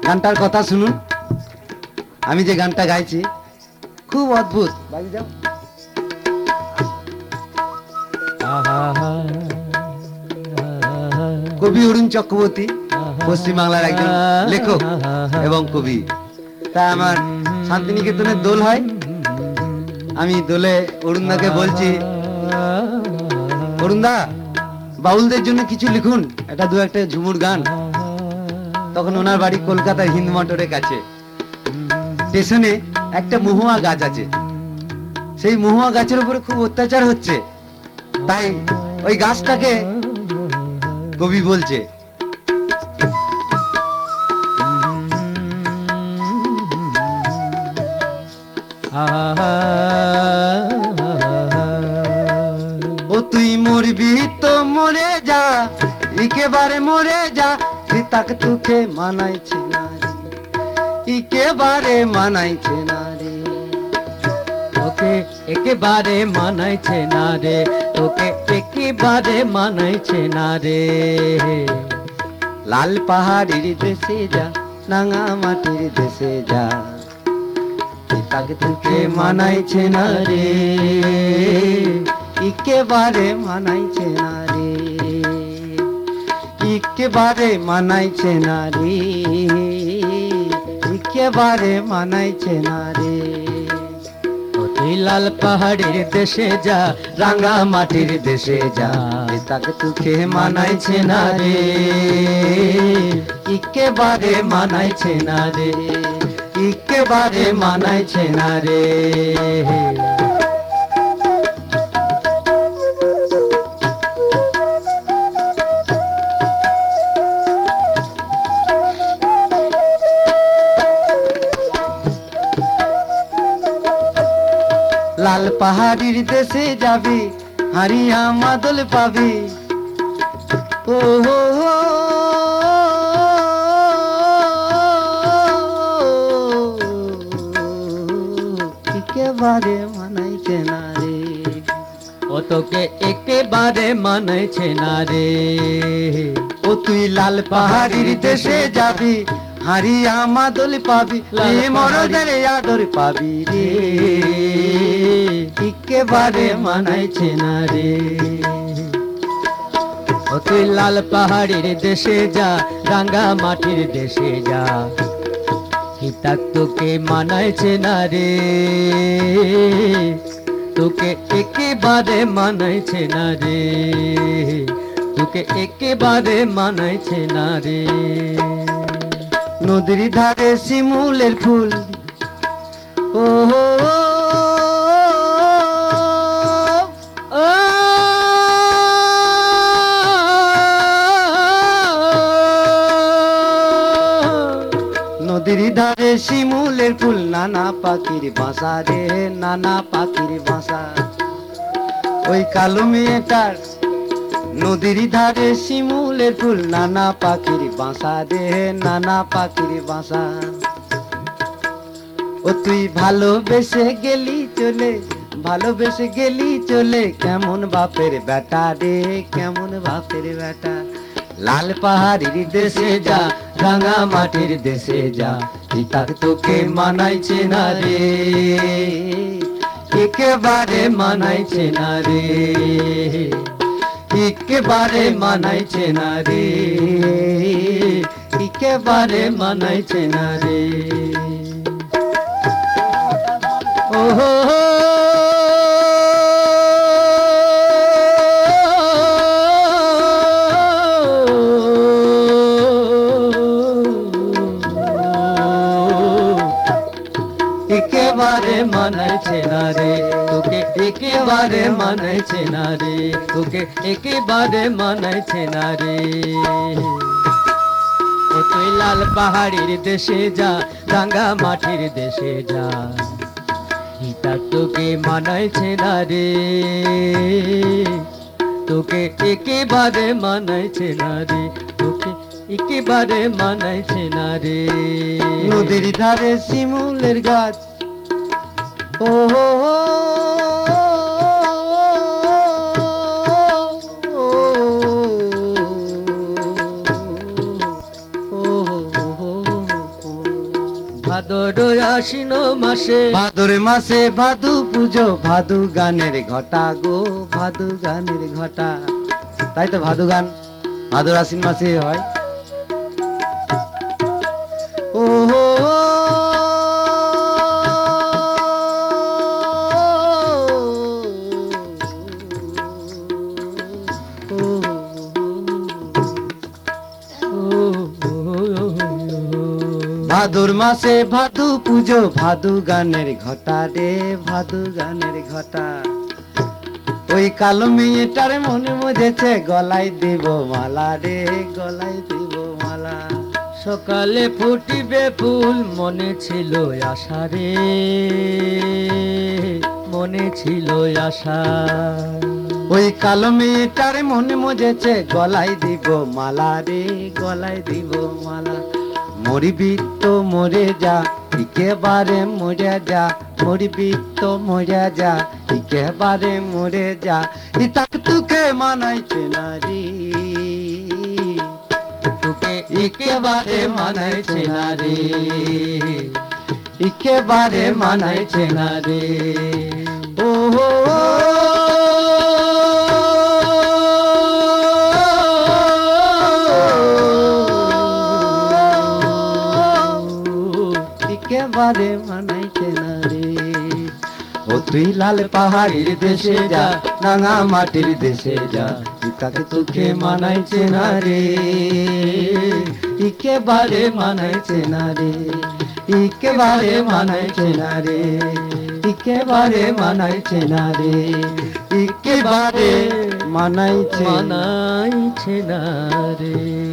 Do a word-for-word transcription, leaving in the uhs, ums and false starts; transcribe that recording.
গানটার কথা শুনুন। আমি যে গানটা গাইছি খুব অদ্ভুত। বাড়ি যাও। কবি অরুণ চক্রবর্তী পশ্চিমবাংলার একজন লেখক এবং কবি। তা আমার শান্তিনিকেতনের দোল হয়, আমি দোলে অরুণদাকে বলছি, অরুণদা বাউলদের জন্য কিছু লিখুন, এটা দু একটা ঝুমুর গান। তখন ওনার বাড়ি কলকাতার হিন্দ মোটরের কাছে। স্টেশনে একটা মহুয়া গাছ আছে, সেই মহুয়া গাছের উপরে খুব অত্যাচার হচ্ছে, তাই ওই গাছটাকে কবি বলছে, ও তুই মরবি তো মরে যা, একেবারে মরে যা, তাক তোকে মানাইছে না রে, একেবারে মানাইছে না রে, তোকে একেবারে মানাইছে না রে, তোকে একেবারে মানাইছে না রে। লাল পাহাড়ির দেশে যা, রাঙা মাটির দেশে যা, তাক তোকে মানাইছে না রে, একেবারে মানাইছে না রে, একেবারে মানাইছে না রে, একেবারে মানাইছে না রে। তুই লাল পাহাড়ের দেশে যা, রাঙা মাটির দেশে যা, তাকে তোকে মানাইছে না রে, একেবারে মানাইছে না রে, একেবারে মানাইছে না রে। লাল পাহাড়ির দেশে যাবি, হারিয়া মাদল পাবি, ও হো হো, একেবারে মানাইছে না রে, ও তোকে একেবারে মানাইছে না রে। ও তুই লাল পাহাড়ির দেশে যাবি, হারিয়া মাদল পাবি, মরদের আদর পাবি রে, একেবারে মানাইছে না রে। ও তুই লাল পাহাড়ের দেশে যা, রাঙা মাটির দেশে যা, তাক তোকে মানাইছে না রে, তোকে একেবারে মানাইছে না রে, তোকে একেবারে মানাইছে না রে। নদীর ধারে শিমুলের ফুল, ও হো হো, ও নদীর ধারে শিমুলের ফুল, নানা পাখির বাসা রে, নানা পাখির বাসা। ওই কালো মেয়েটার নদীর ধারে শিমুলের ফুল, নানা পাখির বাসা রে, নানা পাখির বাসা। ও তুই ভালোবেসে গেলি চলে, ভালোবেসে গেলি চলে, কেমন বাপের বেটা রে, কেমন বাপের বেটা। লাল পাহাড়ির দেশে যা, রাঙা মাটির দেশে যা, তাক তোকে মানাইছে না রে, একেবারে মানাইছে না রে, একেবারে মানাইছে না রে, একেবারে মানাইছে না রে। ও হো হো, একেবারে মানাইছে না রে, তোকে একেবারে মানাইছে না রে, তোকে একেবারে মানাইছে না রে। ও তুই লাল পাহাড়ির দেশে যা, রাঙা মাটির দেশে যা, তাক তোকে মানাইছে না রে, তোকে একেবারে মানাইছে না রে, তোকে একেবারে মানাইছে না রে। নদীর ধারে শিমুলের গাছ, ও হো হো, ও হো হো, ভাদর আশ্বিন মাসে, ভাদর মাসে ভাদু পুজো, ভাদু গানের ঘটা গো, ভাদু গানের ঘটা। তাই তো ভাদু গান ভাদর আশ্বিন মাসে হয়। ও হো হো। ভাদুর মাসে ভাদু পুজো, ভাদু গানের ঘটা রে, ভাদু গানের ঘটা। ওই কালো মেয়েটার মনে মজেছে, গলায় দেব মালা রে, গলায় দেব মালা। সকালে ফুটিবে ফুল, মনে ছিল আশা রে, মনে ছিল আশা। ওই কালো মেয়েটার মনে মজেছে, গলায় দিব মালা রে, গলায় দিব মালা। মরিবি তো মরে যা, একেবারে মরে যা, মরিবি তো মরে যা, একেবারে মরে যা। ইতাক তুকে মানাইছে না রে, তোকে একেবারে মানাইছে না রে, একেবারে মানাইছে না রে। ও হো হো। একেবারে মানাইছে না রে। ও তুই লাল পাহাড়ির দেশে যা, রাঙা মাটির দেশে যা, তাকে তোকে মানাইছে না রে, একেবারে মানাইছে না রে, একেবারে মানাইছে না রে, একেবারে মানাইছে না রে, একেবারে মানাইছে মানাইছে না রে।